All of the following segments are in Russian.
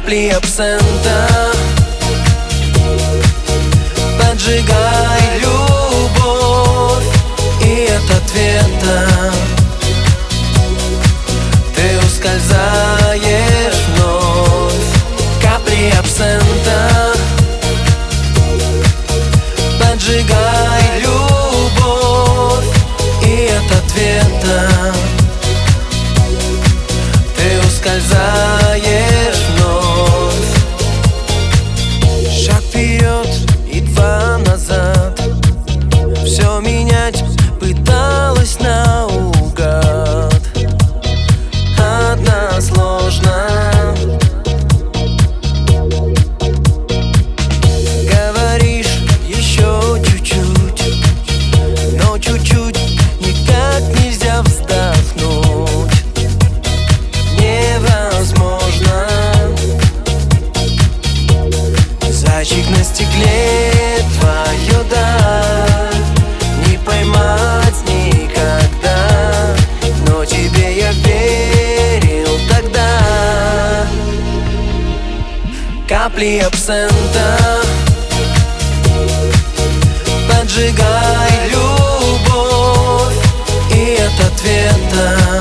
Капли абсента, поджигай любовь, и от ответа ты ускользаешь вновь. Капли абсента, поджигай любовь, и от ответа ты ускользаешь вновь. Шаг вперед и два назад, все менять пыталась наугад. Односложно говоришь еще чуть-чуть, но чуть-чуть никак нельзя вздохнуть. Невозможно. Зайчик на стекле, твое да, не поймать никогда, но тебе я верил тогда. Капли абсента, поджигай любовь, и от ответа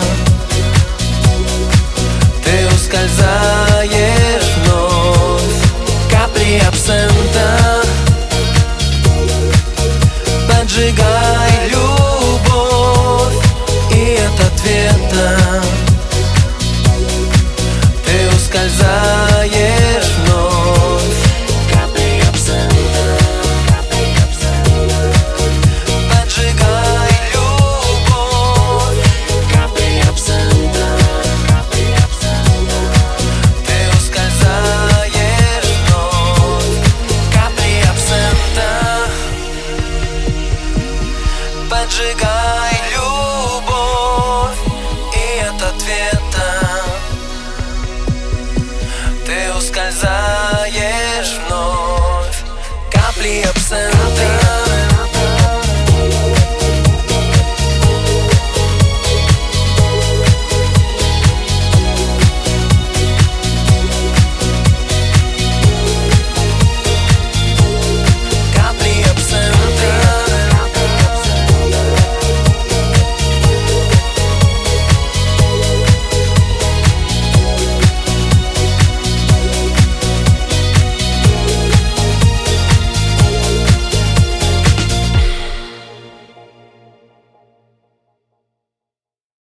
ты ускользаешь вновь. Капли абсента, поджигай любовь, и от ответа ты ускользаешь вновь. Капли абсента, поджигай любовь, капли абсента, ты ускользаешь вновь. Капли абсента, поджигай.